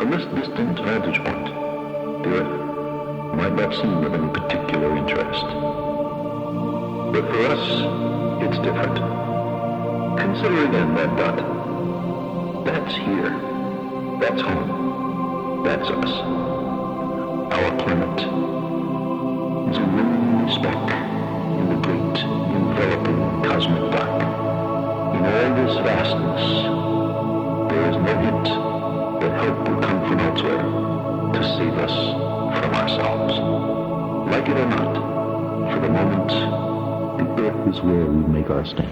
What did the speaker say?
From this distant vantage point, the Earth might not seem of any particular interest. But for us, it's different. Consider again that dot. That's here. That's home. That's us. Our planet is a lonely speck in the great, enveloping cosmic dark. In all this vastness, there is no hint that help will come from elsewhere to save us from ourselves. Like it or not, for the moment, the Earth is where we make our stand.